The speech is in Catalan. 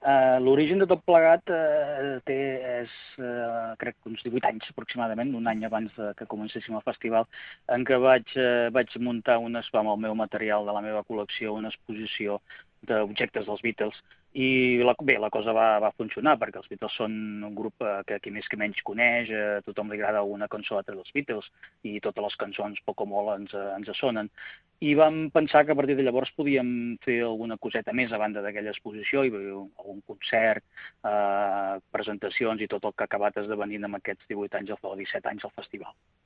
L'origen de tot plegat crec, uns 18 anys aproximadament, un any abans que comencéssim el festival, en què vaig muntar amb el meu material de la meva col·lecció una exposició d'objectes dels Beatles i la cosa va funcionar perquè els Beatles són un grup que qui més que menys coneix, a tothom li agrada alguna cançó altra dels Beatles i totes les cançons poc o molt ens sonen. I vam pensar que a partir de llavors podíem fer alguna coseta més a banda d'aquella exposició, i algun concert, presentacions i tot el que ha acabat esdevenint amb aquests 18 anys, o 17 anys al festival.